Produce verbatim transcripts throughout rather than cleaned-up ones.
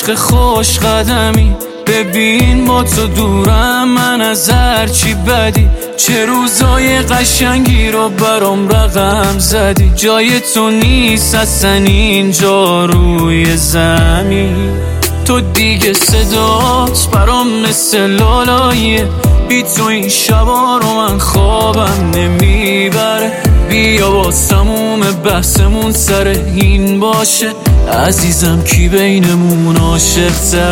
عشق خوش قدمی. ببین با تو دورم من از هرچی بدی، چه روزای قشنگی رو برام رقم زدی. جای تو نیست اصلا اینجا روی زمین، تو دیگه صدات برام مثل لالاییه. بی تو این شبا رو من خوابم نمیبره. بیا با تموم بحثمون سر این باشه، عزیزم کی بینمون عاشق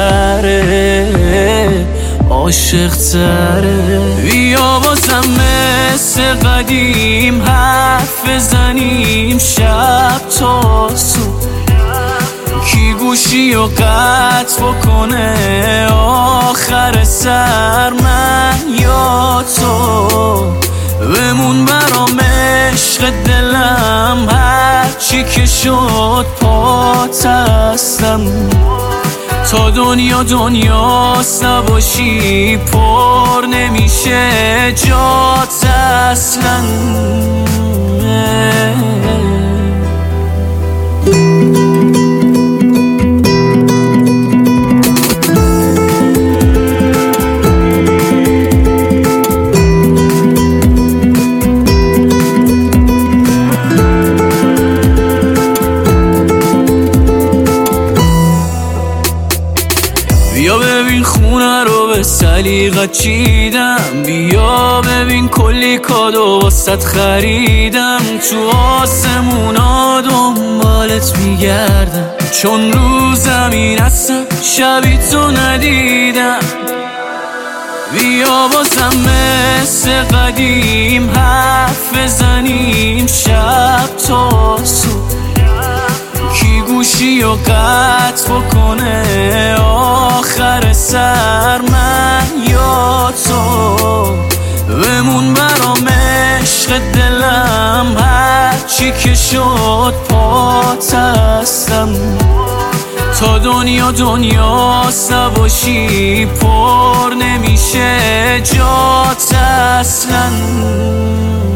تره، عاشق تره. بیا بازم مثل قدیم حرف بزنیم شب تا صبح، کی گوشی و قطع بکنه آخر سر، من یا تو. بمون برام عشق دلم، هرچی که شد پات هستم. تا دنیا دنیاست نباشی پر نمیشه جات اصلا. بیا ببین خونه رو به سلیقت چیدم، بیا ببین کلی کادو واسط خریدم. تو آسمونا دنبالت میگردم، چون رو زمین هستم شبی تو ندیدم. بیا بازم مثل قدیم حرف بزنیم شب تا صبح، کی گوشی و قطع بکنه آخر سر، من یا تو. بمون برام عشق دلم، هرچی که شد پات هستم. تا دنیا دنیاست نباشی پر نمیشه جات اصلا.